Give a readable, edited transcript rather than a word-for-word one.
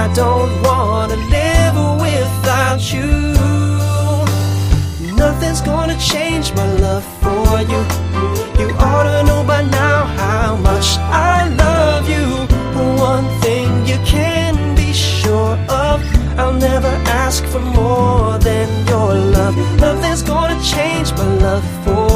I don't wanna live without you. Nothing's gonna change my love for you. You ought to know by now how much I love you. One thing you can be sure of, I'll never ask for more than your love. Nothing's gonna change my love for